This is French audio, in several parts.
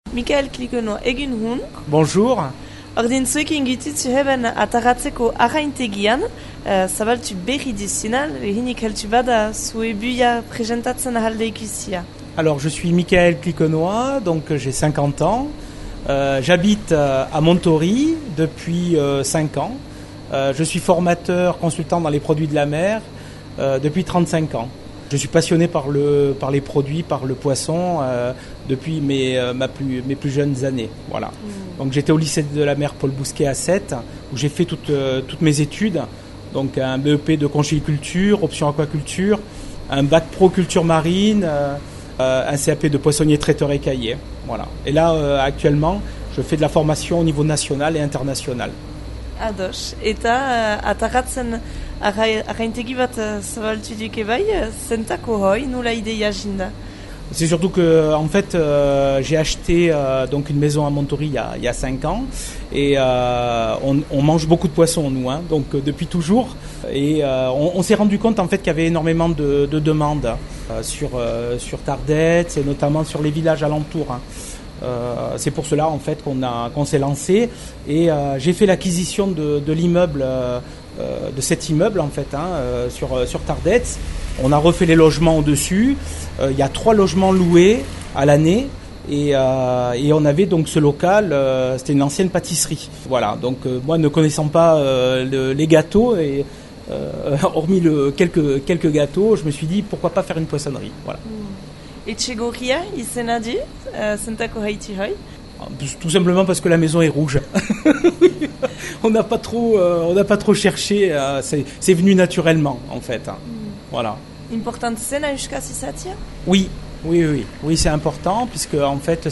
Michael Klikeno egin hun. Bonjour. Ordin zuekin gititzu heben ataratzeko arraintegian, zabaltu berri dizinal, hinik heltu bada zue buia presentatzen ahalde ikusia. Alors, je suis Michael Cliquenois, donc j'ai 50 ans. J'habite à Montory depuis 5 ans. Je suis formateur, consultant dans les produits de la mer depuis 35 ans. Je suis passionné par les produits, par le poisson depuis mes plus jeunes années. Voilà. Donc j'étais au lycée de la mer Paul Bousquet à Sète, où j'ai fait toutes mes études. Donc un BEP de conchyliculture, option aquaculture, un bac pro culture marine, un CAP de poissonnier traiteur écaillé. Voilà. Et là actuellement, je fais de la formation au niveau national et international. Ados. Eta ataratzen arraintegi bat zabaltu duke bai, zentako hoi, nula ideia jinda? C'est surtout que en fait j'ai acheté donc une maison à Montory il y a 5 ans et on mange beaucoup de poissons nous donc depuis toujours et on s'est rendu compte en fait qu'il y avait énormément de demandes sur Tardets et notamment sur les villages alentours. C'est pour cela en fait qu'on s'est lancé et j'ai fait l'acquisition de l'immeuble de cet immeuble en fait sur Tardets. On a refait les logements au-dessus. Il y a 3 logements loués à l'année et on avait donc ce local. C'était une ancienne pâtisserie. Voilà. Donc moi ne connaissant pas les gâteaux et hormis quelques gâteaux, je me suis dit pourquoi pas faire une poissonnerie. Voilà. Etxegorria izena du, zentako haiti hoi? Tout simplement parce que la maison est rouge. On n'a pas trop cherché. C'est venu naturellement en fait. Voilà. Important zena euskaz izatia? Oui, c'est important puisque en fait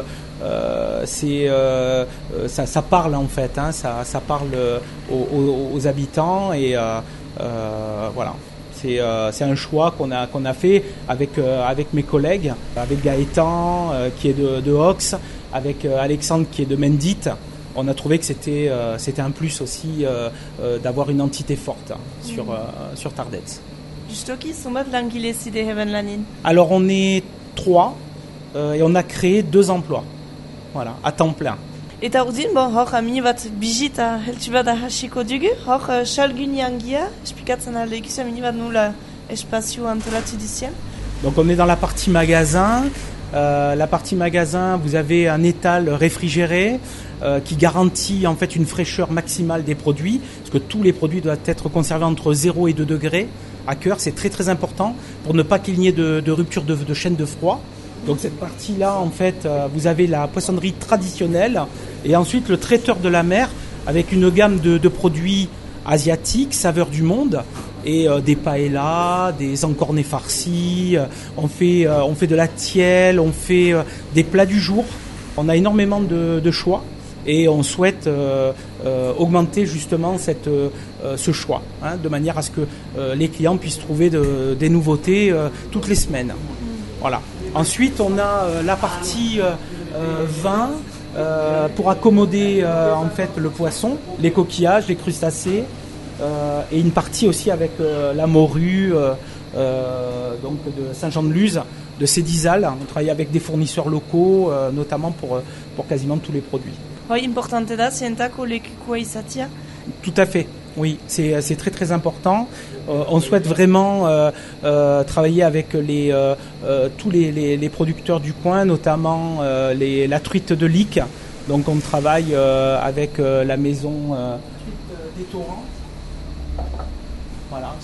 ça parle en fait, ça parle aux habitants et voilà. C'est un choix qu'on a fait avec mes collègues, avec Gaëtan qui est de Hox, avec Alexandre qui est de Mendit. On a trouvé que c'était un plus aussi d'avoir une entité forte sur Tardets. Justoki, zumbat langile zide heben lanin? Alors on est 3 et on a créé 2 emplois, voilà, à temps plein. Eta urdin, hor amini bat bijita heltu bada hasiko dugu, hor salguni angia, esplikatzen alde ikusi amini bat nula espazio antolatu dizien. Donc on est dans la partie magasin. La partie magasin, vous avez un étal réfrigéré qui garantit en fait une fraîcheur maximale des produits, parce que tous les produits doivent être conservés entre 0 et 2 degrés à cœur. C'est très très important pour ne pas qu'il y ait de rupture de chaîne de froid. Donc cette partie-là, en fait, vous avez la poissonnerie traditionnelle et ensuite le traiteur de la mer avec une gamme de produits asiatiques, saveurs du monde et des paellas, des encornets farcis. On fait de la tielle, on fait des plats du jour. On a énormément de choix et on souhaite augmenter justement ce choix, de manière à ce que les clients puissent trouver des nouveautés toutes les semaines. Voilà. Ensuite, on a la partie vin pour accommoder en fait le poisson, les coquillages, les crustacés, et une partie aussi avec la morue donc de Saint-Jean-de-Luz, de Cédizal. On travaille avec des fournisseurs locaux, notamment pour quasiment tous les produits. Hoi importante da zientako lekukua izatia? Tout à fait. Oui, c'est très très important. On souhaite vraiment travailler avec tous les producteurs du coin, notamment la truite de Lic. Donc on travaille avec la maison des Torrents, voilà,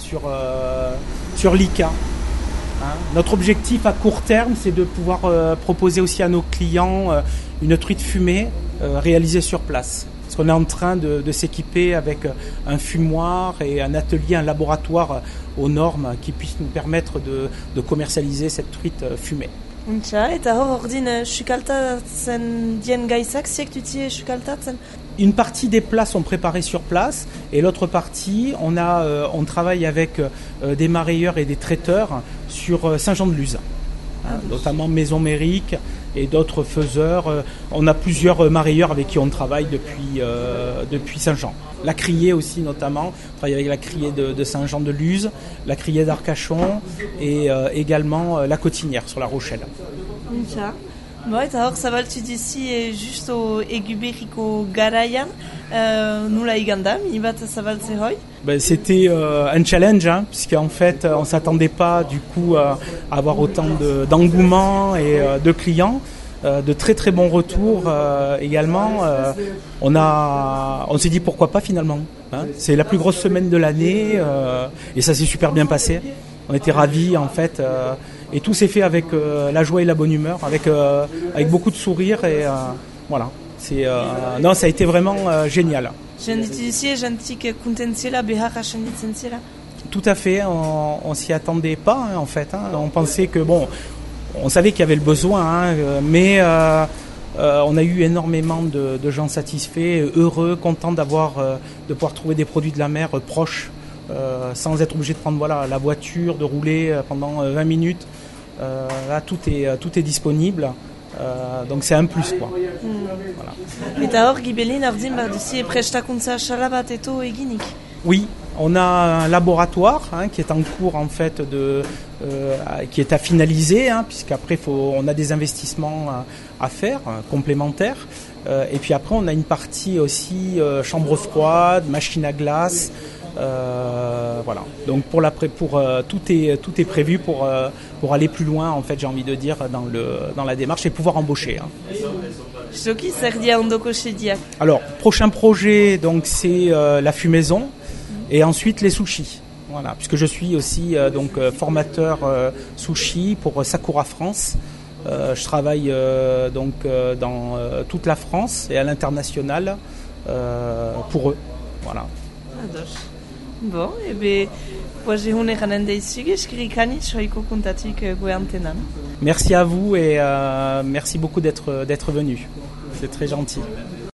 sur l'ICA. Notre objectif à court terme, c'est de pouvoir proposer aussi à nos clients une truite fumée réalisée sur place. Parce qu'on est en train de s'équiper avec un fumoir et un atelier, un laboratoire aux normes qui puisse nous permettre de commercialiser cette truite fumée. Eta hor ordin sukaltatzen dien gaizak ziek dutie sukaltatzen? Une partie des plats sont préparés sur place et l'autre partie, on travaille avec des marailleurs et des traiteurs sur Saint-Jean-de-Luz, notamment Maison Mérique et d'autres faiseurs. On a plusieurs marailleurs avec qui on travaille depuis Saint-Jean. La criée aussi notamment, on travaille avec la criée de Saint-Jean-de-Luz, la criée d'Arcachon et également la Cotinière sur La Rochelle. Eta hor zabaltu dizi justo eguberriko garaian, nula iganda, mi bat zabaltze hoi? C'était un challenge, hein, puisqu'en fait on s'attendait pas du coup à avoir autant d'engouement et de clients. De très très bons retours également. On s'est dit pourquoi pas finalement. Hein. C'est la plus grosse semaine de l'année et ça s'est super bien passé. On était ravis en fait et tout s'est fait avec la joie et la bonne humeur, avec beaucoup de sourires et voilà. Non, ça a été vraiment génial. Tout à fait. On s'y attendait pas hein, en fait. Hein. On pensait que on savait qu'il y avait le besoin, hein, mais on a eu énormément de gens satisfaits, heureux, contents de pouvoir trouver des produits de la mer proches, sans être obligé de prendre la voiture, de rouler pendant 20 minutes. Là, tout est disponible. Donc c'est un plus quoi. Voilà. Oui, on a un laboratoire hein, qui est en cours en fait qui est à finaliser hein, puisqu'après on a des investissements à faire complémentaires et puis après on a une partie aussi chambre froide, machine à glace. Voilà. Donc tout est prévu pour aller plus loin en fait, j'ai envie de dire dans la démarche et pouvoir embaucher. Hein. Alors prochain projet donc c'est la fumaison et ensuite les sushis. Voilà, puisque je suis aussi formateur sushi pour Sakura France. Je travaille dans toute la France et à l'international pour eux. Voilà. Bon, merci à vous et merci beaucoup d'être venu. C'est très gentil.